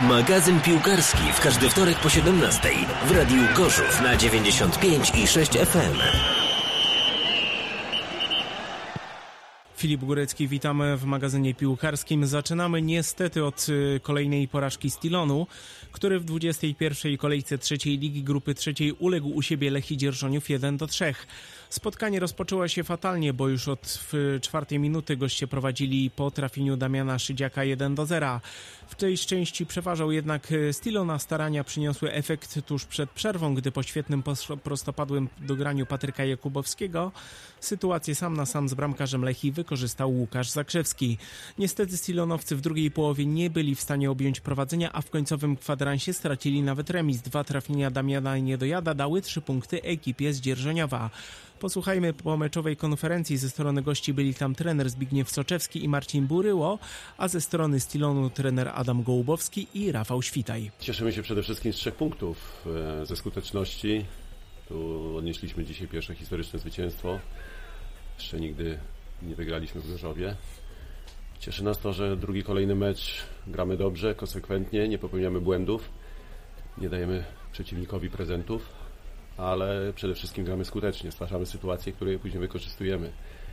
Magazyn piłkarski w każdy wtorek po 17 w Radiu Gorzów na 95,6 FM. Filip Górecki, witamy w magazynie piłkarskim. Zaczynamy niestety od kolejnej porażki Stilonu, który w 21. kolejce trzeciej ligi grupy trzeciej uległ u siebie Lechii Dzierżoniów 1-3. Spotkanie rozpoczęło się fatalnie, bo już od 4 minuty goście prowadzili po trafieniu Damiana Szydziaka 1-0. W tej części przeważał jednak Stilon, a starania przyniosły efekt tuż przed przerwą, gdy po świetnym prostopadłym dograniu Patryka Jakubowskiego sytuację sam na sam z bramkarzem Lechii wykorzystał Łukasz Zakrzewski. Niestety Stilonowcy w drugiej połowie nie byli w stanie objąć prowadzenia, a w końcowym kwadransie stracili nawet remis. 2 trafienia Damiana Niedojada dały 3 punkty ekipie z Dzierżoniowa. Posłuchajmy pomeczowej konferencji. Ze strony gości byli tam trener Zbigniew Soczewski i Marcin Buryło, a ze strony Stilonu trener Adam Gołubowski i Rafał Świtaj. Cieszymy się przede wszystkim z 3 punktów ze skuteczności. Tu odnieśliśmy dzisiaj pierwsze historyczne zwycięstwo. Jeszcze nigdy nie wygraliśmy w Gorzowie. Cieszy nas to, że drugi kolejny mecz gramy dobrze, konsekwentnie, nie popełniamy błędów, nie dajemy przeciwnikowi prezentów, ale przede wszystkim gramy skutecznie, stwarzamy sytuacje, które później wykorzystujemy.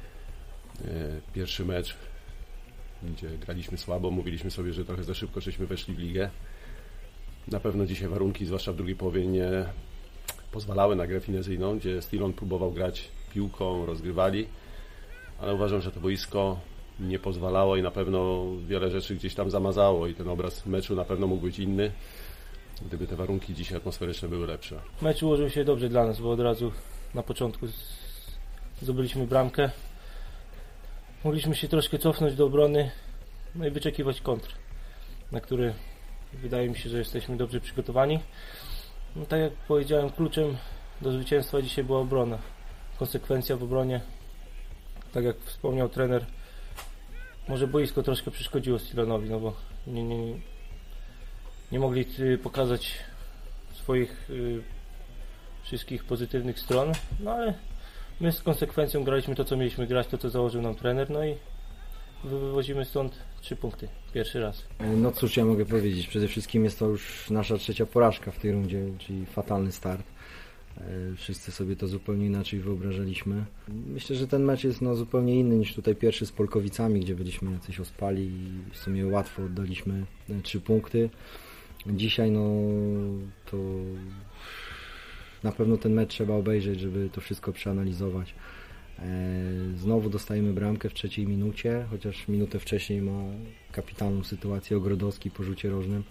Pierwszy mecz, gdzie graliśmy słabo, mówiliśmy sobie, że trochę za szybko żeśmy weszli w ligę. Na pewno dzisiaj warunki, zwłaszcza w drugiej połowie, nie pozwalały na grę finezyjną, gdzie Stilon próbował grać piłką, rozgrywali, ale uważam, że to boisko nie pozwalało i na pewno wiele rzeczy gdzieś tam zamazało i ten obraz meczu na pewno mógł być inny, gdyby te warunki dzisiaj atmosferyczne były lepsze. Mecz ułożył się dobrze dla nas, bo od razu na początku zdobyliśmy bramkę. Mogliśmy się troszkę cofnąć do obrony, no i wyczekiwać kontr, na które wydaje mi się, że jesteśmy dobrze przygotowani. No, tak jak powiedziałem, kluczem do zwycięstwa dzisiaj była obrona. Konsekwencja w obronie. Tak jak wspomniał trener, może boisko troszkę przeszkodziło Stilonowi, no bo nie mogli pokazać swoich wszystkich pozytywnych stron, no ale my z konsekwencją graliśmy to, co mieliśmy grać, to, co założył nam trener, no i wywozimy stąd 3 punkty, pierwszy raz. No cóż ja mogę powiedzieć, przede wszystkim jest to już nasza 3. porażka w tej rundzie, czyli fatalny start. Wszyscy sobie to zupełnie inaczej wyobrażaliśmy. Myślę, że ten mecz jest zupełnie inny niż tutaj pierwszy z Polkowicami, gdzie byliśmy jacyś ospali i w sumie łatwo oddaliśmy 3 punkty. Dzisiaj to na pewno ten mecz trzeba obejrzeć, żeby to wszystko przeanalizować. Znowu dostajemy bramkę w 3 minucie, chociaż minutę wcześniej ma kapitalną sytuację Ogrodowski po rzucie rożnym.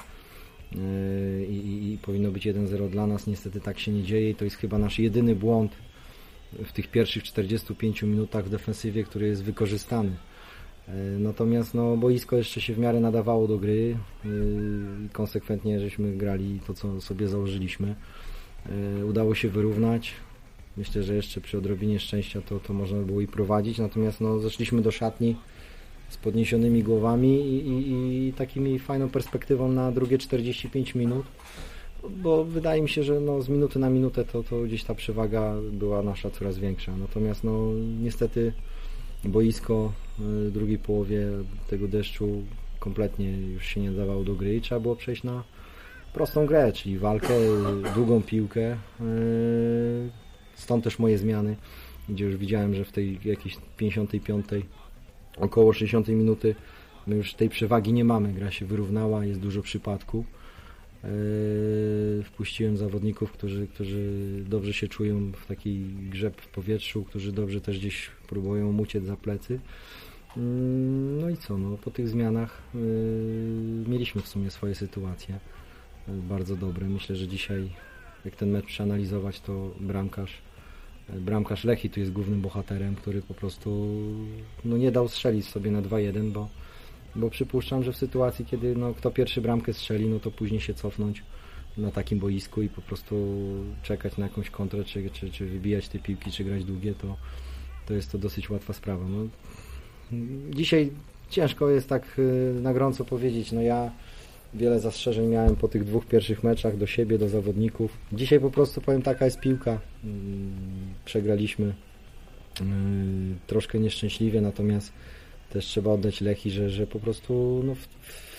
I powinno być 1-0 dla nas. Niestety tak się nie dzieje i to jest chyba nasz jedyny błąd w tych pierwszych 45 minutach w defensywie, który jest wykorzystany. Natomiast boisko jeszcze się w miarę nadawało do gry i konsekwentnie żeśmy grali to, co sobie założyliśmy. Udało się wyrównać. Myślę, że jeszcze przy odrobinie szczęścia to można było i prowadzić, natomiast zeszliśmy do szatni z podniesionymi głowami i takimi fajną perspektywą na drugie 45 minut, bo wydaje mi się, że z minuty na minutę to gdzieś ta przewaga była nasza coraz większa. Natomiast niestety boisko w drugiej połowie tego deszczu kompletnie już się nie dawało do gry i trzeba było przejść na prostą grę, czyli walkę, długą piłkę. Stąd też moje zmiany, gdzie już widziałem, że w tej jakiejś 55 około 60 minuty my już tej przewagi nie mamy, gra się wyrównała, jest dużo przypadków. Wpuściłem zawodników, którzy dobrze się czują w takiej grze w powietrzu, którzy dobrze też gdzieś próbują uciec za plecy. No i co, po tych zmianach mieliśmy w sumie swoje sytuacje bardzo dobre. Myślę, że dzisiaj jak ten mecz przeanalizować, to bramkarz Lechii tu jest głównym bohaterem, który po prostu nie dał strzelić sobie na 2-1, bo przypuszczam, że w sytuacji, kiedy kto pierwszy bramkę strzeli, to później się cofnąć na takim boisku i po prostu czekać na jakąś kontrę, czy wybijać te piłki, czy grać długie, to jest to dosyć łatwa sprawa. Dzisiaj ciężko jest tak na gorąco powiedzieć. Ja wiele zastrzeżeń miałem po tych 2 pierwszych meczach do siebie, do zawodników. Dzisiaj po prostu powiem, taka jest piłka. Przegraliśmy troszkę nieszczęśliwie, natomiast też trzeba oddać Lechii, że po prostu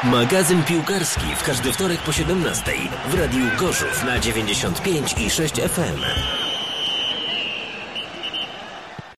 Magazyn piłkarski w każdy wtorek po 17 w Radiu Gorzów na 95,6 FM.